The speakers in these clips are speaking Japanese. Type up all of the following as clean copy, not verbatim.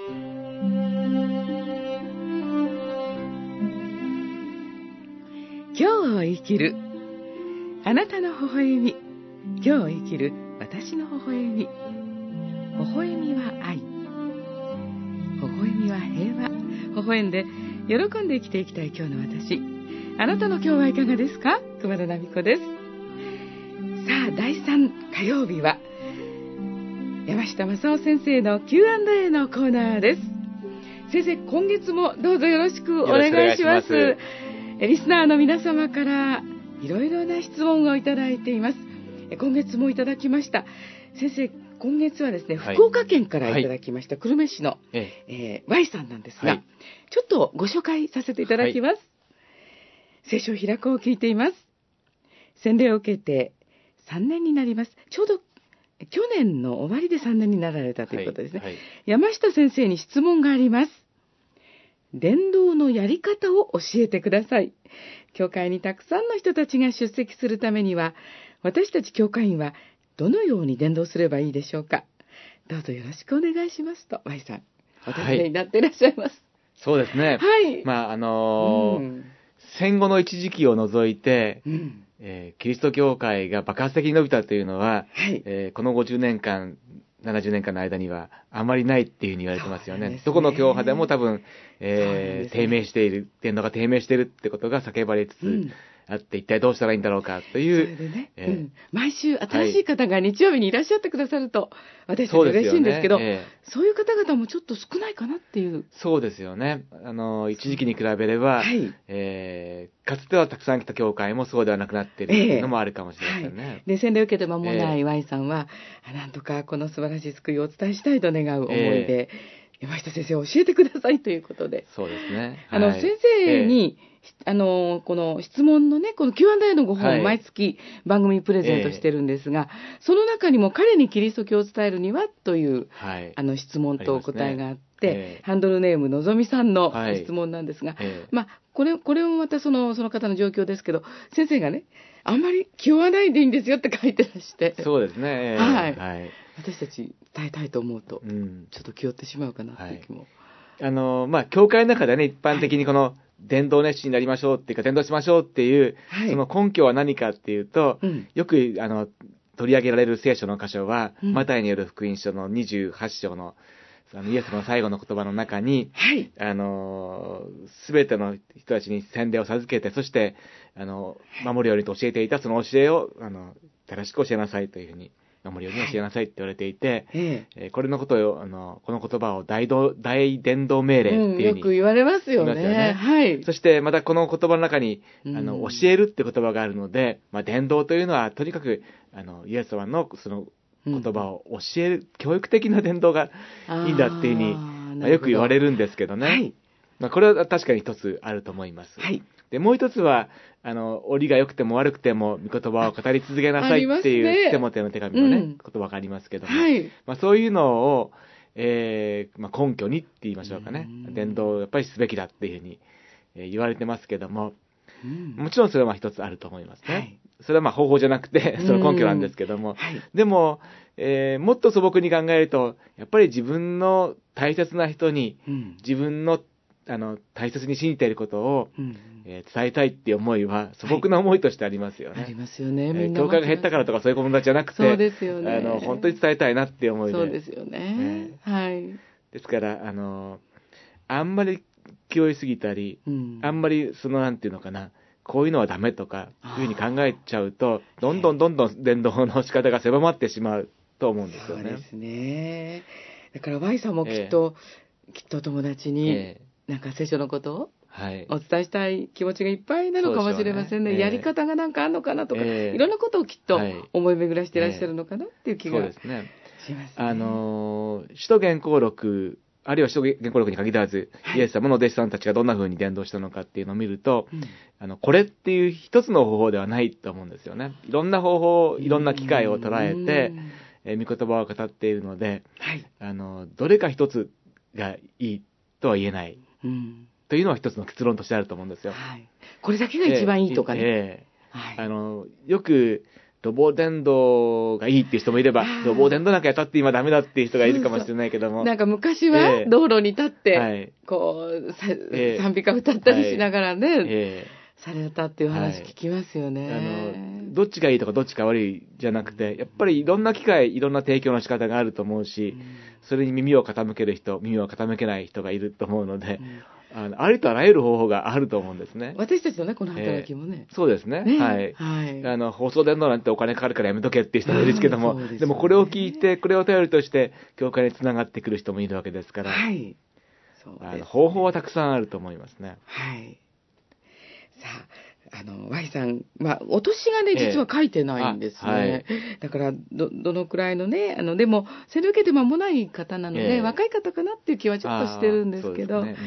今日を生きるあなたの微笑み、今日を生きる私の微笑み。微笑みは愛、微笑みは平和。微笑んで喜んで生きていきたい今日の私。あなたの今日はいかがですか？熊田奈美子です。さあ、第3火曜日は山下正夫先生の Q&A のコーナーです。先生、今月もどうぞよろしくお願いします。リスナーの皆様からいろいろな質問をいただいています。今月もいただきました。先生、今月はですね、福岡県からいただきました、久留米市の、Y さんなんですが、ちょっとご紹介させていただきます。聖書を開こうを聞いています。洗礼を受けて3年になります。ちょうど去年の終わりで3年になられたということですね。山下先生に質問があります。伝道のやり方を教えてください。教会にたくさんの人たちが出席するためには、私たち教会員はどのように伝道すればいいでしょうか。どうぞよろしくお願いしますと、Y さん、お尋ねになっていらっしゃいます。 そうですね。戦後の一時期を除いて、キリスト教会が爆発的に伸びたというのは、この50年間、70年間の間にはあまりないっていうふうに言われてますよね。どこの教派でも多分、低迷している、伝道が低迷しているってことが叫ばれつつあって、一体どうしたらいいんだろうかという。 それでね、毎週新しい方が日曜日にいらっしゃってくださると、私たち嬉しいんですけど、そういう方々もちょっと少ないかなっていう。 そうですよね。一時期に比べれば、かつてはたくさん来た教会もそうではなくなっているっていうのもあるかもしれませんね。 で、洗礼を受けて間もない Y さんは、なんとかこの素晴らしい救いをお伝えしたいと願う思いで、山下先生を教えてくださいということで。 そうですね。 先生に、この質問のね、この Q&A のご本を毎月番組プレゼントしてるんですが、その中にも彼にキリスト教を伝えるにはという、質問とお答えがあって、ハンドルネームのぞみさんの質問なんですが、これもまたその方の状況ですけど、先生がね、あんまり気負わないでいいんですよって書いてらして。 そうですね。 私たち伝えたいと思うと、ちょっと気負ってしまうかなっていう気も。 教会の中でね、一般的にこの、伝道熱心になりましょうっていうか、伝道しましょうっていう、その根拠は何かっていうと、よく、取り上げられる聖書の箇所は、マタイによる福音書の28章の、イエスの最後の言葉の中に、すべての人たちに洗礼を授けて、そして、守るようにと教えていたその教えを、正しく教えなさいというふうに、守るように教えなさいって言われていて、これのことを、この言葉を大伝道命令っていうふうに、 よく言われますよね。 そして、またこの言葉の中に、教えるって言葉があるので、伝道というのは、とにかく、イエス様のその言葉を教える、教育的な伝道がいいんだっていうふうに、よく言われるんですけどね。これは確かに一つあると思います。で、もう一つは、折が良くても悪くても、御言葉を語り続けなさいっていう、テモテの手紙のね、言葉がありますけども、そういうのを、根拠にって言いましょうかね。伝道をやっぱりすべきだっていうふうに、言われてますけども、もちろんそれは一つあると思いますね。それは方法じゃなくて、その根拠なんですけども、でも、もっと素朴に考えると、やっぱり自分の大切な人に、自分の大切に信じていることを、伝えたいっていう思いは素朴な思いとしてありますよね。 ありますよね。みんな教会が減ったからとかそういうことじゃなくて、 そうですよね。 本当に伝えたいなっていう思いで。 そうですよね。 ですから、あんまり気負いすぎたり、あんまりなんていうのかな、こういうのはダメとか、いうふうに考えちゃうと、どんどん伝道の仕方が狭まってしまうと思うんですよね。 そうですね。だから Y さんもきっと友達に、なんか聖書のことをお伝えしたい気持ちがいっぱいなのかもしれませんね。やり方がなんかあるのかなとか、いろんなことをきっと思い巡らしていらっしゃるのかなっていう気がしますね。 使徒言行録、あるいは使徒言行録に限らず、イエス様の弟子さんたちがどんな風に伝道したのかっていうのを見ると、これっていう一つの方法ではないと思うんですよね。いろんな方法、いろんな機会を捉えて、御言葉を語っているので、どれか一つがいいとは言えない。というのは一つの結論としてあると思うんですよ。 これだけが一番いいとかね。 よく、 土防伝道がいいっていう人もいれば、土防伝道なんかやったって今ダメだっていう人がいるかもしれないけども。 なんか昔は道路に立って、こう、賛美歌歌ったりしながらね、されたっていう話聞きますよね。 どっちがいいとかどっちが悪いじゃなくて、やっぱりいろんな機会、いろんな提供の仕方があると思うし、それに耳を傾ける人、耳を傾けない人がいると思うので、ありとあらゆる方法があると思うんですね。 私たちのね、この働きもね。 そうですね。はい。放送伝道なんてお金かかるからやめとけっていう人もいるけども、でもこれを聞いて、これを頼りとして、教会につながってくる人もいるわけですから、はい。方法はたくさんあると思いますね。 はい。さあ、Y さん、お年がね、実は書いてないんですね。だから、どのくらいのね、でも、洗礼受けて間もない方なので、若い方かなっていう気はちょっとしてるんですけど、はい。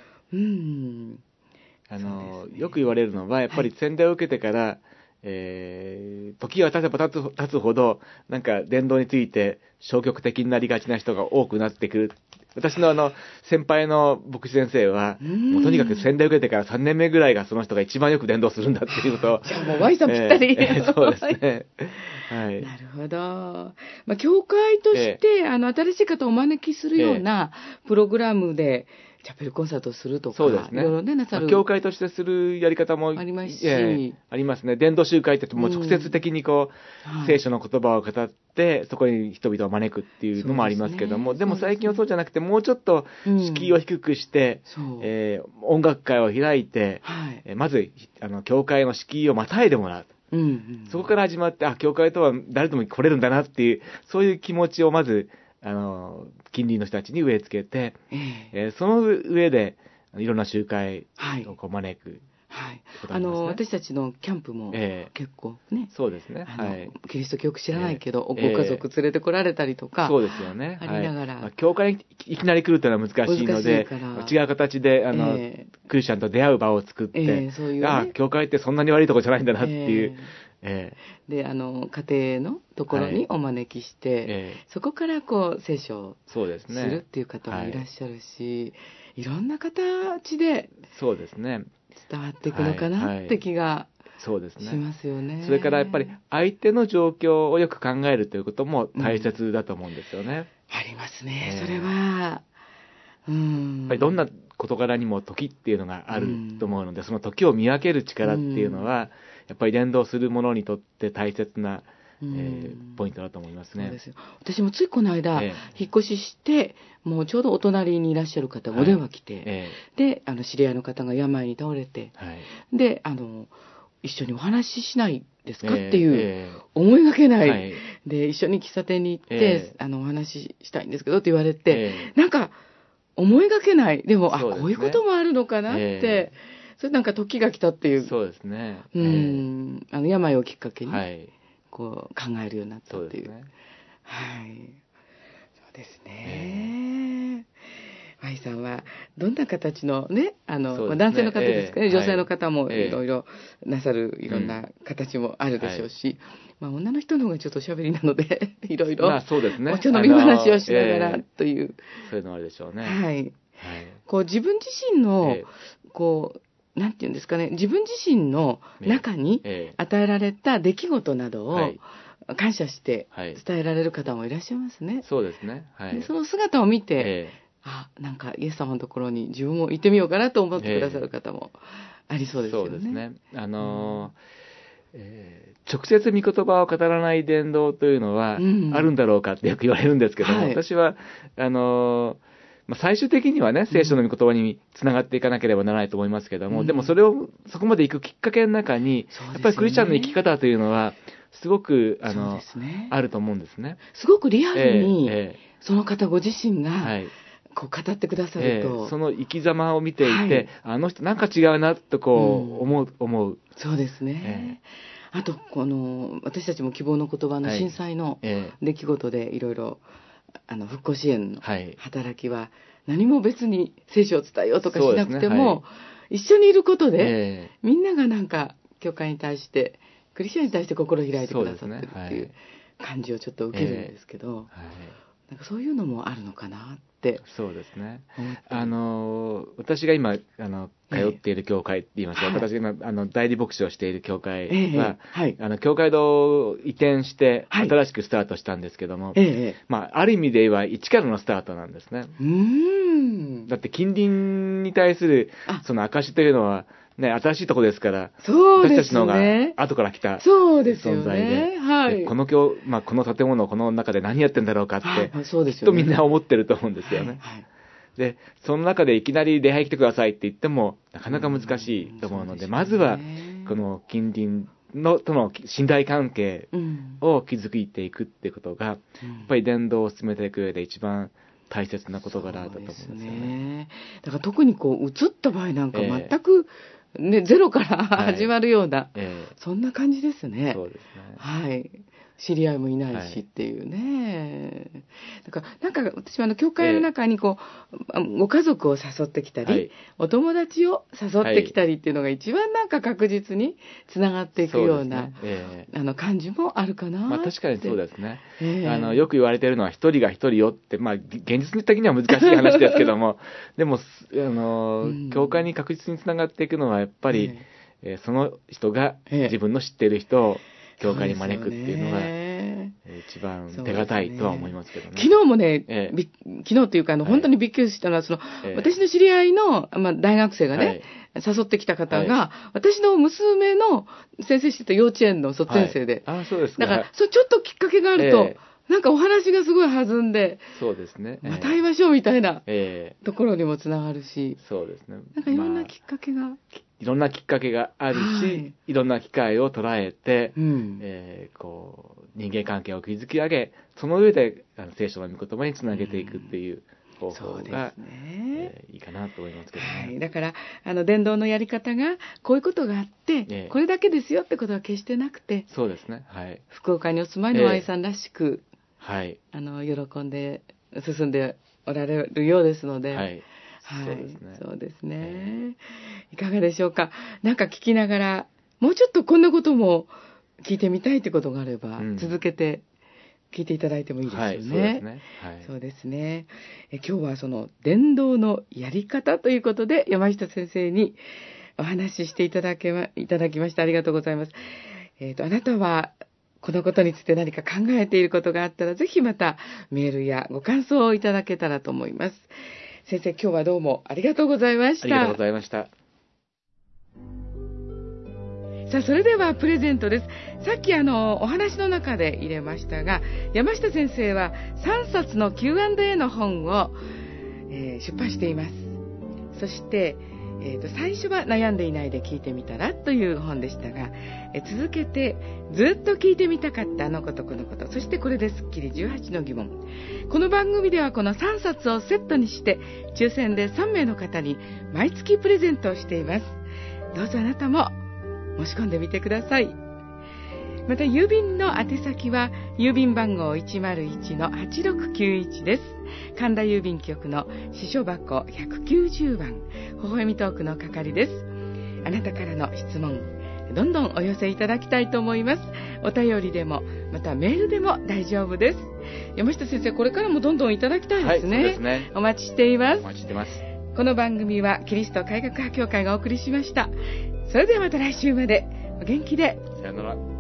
よく言われるのは、やっぱり洗礼を受けてから、時が経てば経つほど、なんか伝道について消極的になりがちな人が多くなってくる。私の先輩の牧師先生は、もうとにかく洗礼を受けてから3年目ぐらいがその人が一番よく伝道するんだっていうことを。 じゃあもう Y さんぴったり。 そうですね。はい。 なるほど。教会として、新しい方をお招きするようなプログラムで、チャペルコンサートをするとか、 そうですね。 いろいろね、なさる。 教会としてするやり方もありますし、 ありますね。伝道集会ってもう直接的に聖書の言葉を語って、そこに人々を招くっていうのもありますけども、でも最近はそうじゃなくて、もうちょっと敷居を低くして、音楽会を開いて、まず、教会の敷居をまたいでもらう。そこから始まって、教会とは誰でも来れるんだなっていう、そういう気持ちをまず、近隣の人たちに植え付けて、その上で、いろんな集会を招く。 はい。私たちのキャンプも結構ね。 そうですね。はい。 キリスト教知らないけど、ご家族連れてこられたりとか。 そうですよね。 ありながら。 教会にいきなり来るというのは難しいので、違う形で、クリスチャンと出会う場を作って、教会ってそんなに悪いとこじゃないんだなっていう。 で、家庭のところにお招きして、そこから聖書をするっていう方もいらっしゃるし、いろんな形で、 そうですね。 伝わっていくのかなって気がしますよね。 それからやっぱり相手の状況をよく考えるということも大切だと思うんですよね。 ありますね、それは。 やっぱりどんな事柄にも時っていうのがあると思うので、その時を見分ける力っていうのは、やっぱり伝道する者にとって大切な、ポイントだと思いますね。 そうですよ。私もついこの間、引っ越しして、もうちょうどお隣にいらっしゃる方がお電話来て、で、知り合いの方が病に倒れて、で、一緒にお話ししないですかっていう、思いがけない、で、一緒に喫茶店に行って、お話ししたいんですけどって言われて、なんか、思いがけない。でも、こういうこともあるのかなって、それなんか時が来たっていう。 そうですね。 病をきっかけに、考えるようになったっていう。はい。そうですね。Y さんは、どんな形のね、男性の方ですかね、女性の方もいろいろなさる、いろんな形もあるでしょうし、女の人の方がちょっとおしゃべりなので、いろいろ、お茶飲み話をしながらという。 そういうのあるでしょうね。 はい。自分自身の、なんていうんですかね、自分自身の中に与えられた出来事などを感謝して伝えられる方もいらっしゃいますね。 そうですね。 その姿を見て、なんかイエス様のところに自分も行ってみようかなと思ってくださる方もありそうですよね。 そうですね。直接御言葉を語らない伝道というのはあるんだろうかってよく言われるんですけども、私は、最終的にはね、聖書の御言葉につながっていかなければならないと思いますけども、でもそこまで行くきっかけの中に、やっぱりクリスチャンの生き方というのは、すごく、あると思うんですね。 すごくリアルに、その方ご自身が、語ってくださると。 その生き様を見ていて、あの人なんか違うなと思う。 そうですね。あと、私たちも希望の言葉の震災の出来事でいろいろ、復興支援の働きは、何も別に聖書を伝えようとかしなくても、一緒にいることで、みんながなんか、教会に対して、クリスチャンに対して心を開いてくださってるっていう感じをちょっと受けるんですけど、 なんかそういうのもあるのかなってそうですね。 思って、 私が今通っている教会って言いますか、私が今代理牧師をしている教会は、教会堂を移転して新しくスタートしたんですけども、ある意味で言えば一からのスタートなんですね。だって近隣に対するその証というのはね、新しいところですから、 そうですね、 私たちの方が後から来た存在で、この建物この中で何やってんだろうかって、きっとみんな思ってると思うんですよね。で、その中でいきなり礼拝来てくださいって言ってもなかなか難しいと思うので、まずはこの近隣との信頼関係を築いていくっていうことが、やっぱり伝道を進めていく上で一番大切な事柄だと思うんですよね。 だから特に移った場合なんか全く、ゼロから始まるような、そんな感じですね。 そうですね。 知り合いもいないしっていうね。だからなんか私は教会の中にご家族を誘ってきたり、お友達を誘ってきたりっていうのが一番なんか確実につながっていくような感じもあるかな。 確かにそうですね。よく言われているのは一人が一人よって、現実的には難しい話ですけども、でも教会に確実につながっていくのはやっぱり、その人が自分の知っている人を教会に招くっていうのが一番手堅いとは思いますけどね。 昨日もね、昨日というか本当にびっくりしたのは、私の知り合いの、大学生がね、誘ってきた方が、私の娘の先生してた幼稚園の卒園生で、 そうですか。 だからちょっときっかけがあると、なんかお話がすごい弾んで、 そうですね。 また会いましょうみたいなところにもつながるし、 そうですね。 なんかいろんなきっかけが。 いろんなきっかけがあるし、いろんな機会を捉えて、人間関係を築き上げ、その上で聖書の御言葉につなげていくっていう方法が、いいかなと思いますけどね。 だから伝道のやり方がこういうことがあって、これだけですよってことは決してなくて、 そうですね。 福岡にお住まいの愛さんらしく、喜んで進んでおられるようですので、そうですね。いかがでしょうか。なんか聞きながら、もうちょっとこんなことも聞いてみたいってことがあれば、続けて聞いていただいてもいいですよね。そうですね。今日はその伝道のやり方ということで、山下先生にお話ししていただきました。ありがとうございます。あなたはこのことについて何か考えていることがあったら、ぜひまたメールやご感想をいただけたらと思います。先生、今日はどうもありがとうございました。 ありがとうございました。 さあ、それではプレゼントです。さっきお話の中で入れましたが、山下先生は3冊の Q&A の本を、出版しています。そして、最初は悩んでいないで聞いてみたらという本でしたが、続けてずっと聞いてみたかったあのことこのこと、そしてこれでスッキリ18の疑問。この番組ではこの3冊をセットにして抽選で3名の方に毎月プレゼントをしています。どうぞあなたも申し込んでみてください。また郵便の宛先は郵便番号 101-8691 です。神田郵便局の支所箱190番、微笑みトークの係です。あなたからの質問、どんどんお寄せいただきたいと思います。お便りでも、またメールでも大丈夫です。山下先生、これからもどんどんいただきたいですね。 そうですね。 お待ちしています。 お待ちしてます。 この番組はキリスト改革派協会がお送りしました。それではまた来週までお元気で。 さよなら。